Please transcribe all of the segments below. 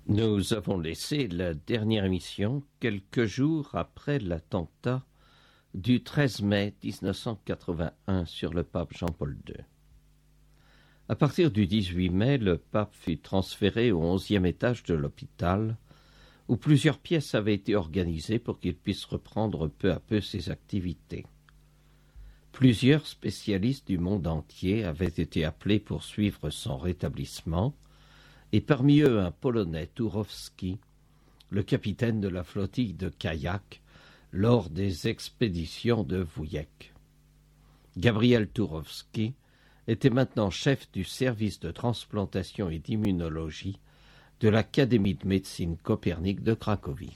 Nous avons laissé la dernière émission quelques jours après l'attentat du 13 mai 1981 sur le pape Jean-Paul II. À partir du 18 mai, le pape fut transféré au 11e étage de l'hôpital, où plusieurs pièces avaient été organisées pour qu'il puisse reprendre peu à peu ses activités. Plusieurs spécialistes du monde entier avaient été appelés pour suivre son rétablissement, et parmi eux un Polonais, Turowski, le capitaine de la flottille de kayak lors des expéditions de Wujek. Gabriel Turowski était maintenant chef du service de transplantation et d'immunologie de l'Académie de médecine Copernic de Cracovie.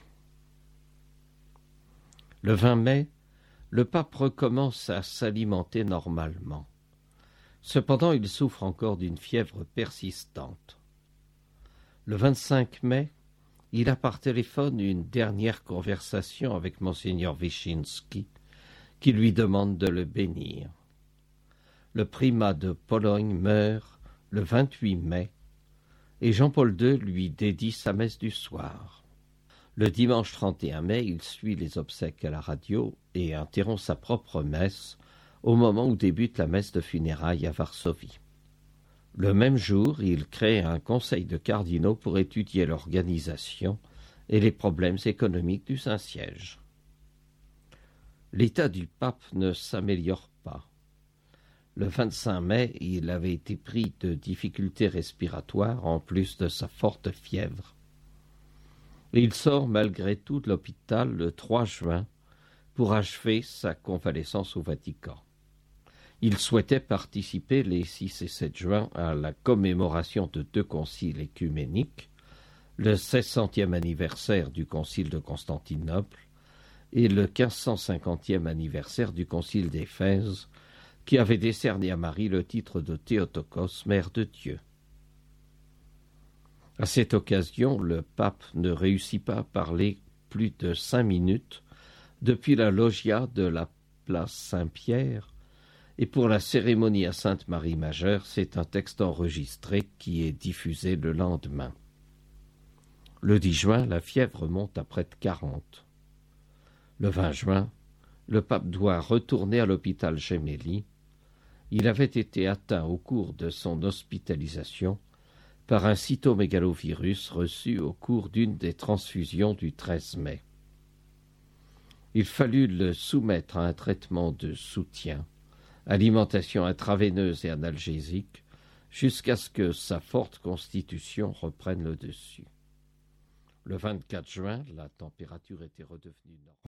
Le 20 mai, le pape recommence à s'alimenter normalement. Cependant, il souffre encore d'une fièvre persistante. Le 25 mai, il a par téléphone une dernière conversation avec Monseigneur Wyszynski, qui lui demande de le bénir. Le primat de Pologne meurt le 28 mai, et Jean-Paul II lui dédie sa messe du soir. Le dimanche 31 mai, il suit les obsèques à la radio et interrompt sa propre messe au moment où débute la messe de funérailles à Varsovie. Le même jour, il crée un conseil de cardinaux pour étudier l'organisation et les problèmes économiques du Saint-Siège. L'état du pape ne s'améliore pas. Le 25 mai, il avait été pris de difficultés respiratoires en plus de sa forte fièvre. Il sort malgré tout de l'hôpital le 3 juin pour achever sa convalescence au Vatican. Il souhaitait participer les 6 et 7 juin à la commémoration de 2 conciles écuméniques, le 1600e anniversaire du concile de Constantinople et le 1550e anniversaire du concile d'Éphèse, qui avait décerné à Marie le titre de Théotokos, Mère de Dieu. À cette occasion, le pape ne réussit pas à parler plus de 5 minutes depuis la loggia de la place Saint-Pierre, et pour la cérémonie à Sainte-Marie Majeure, c'est un texte enregistré qui est diffusé le lendemain. Le 10 juin, la fièvre monte à près de 40. Le 20 juin, le pape doit retourner à l'hôpital Gemelli. Il avait été atteint au cours de son hospitalisation par un cytomégalovirus reçu au cours d'une des transfusions du 13 mai. Il fallut le soumettre à un traitement de soutien, alimentation intraveineuse et analgésique, jusqu'à ce que sa forte constitution reprenne le dessus. Le 24 juin, la température était redevenue normale.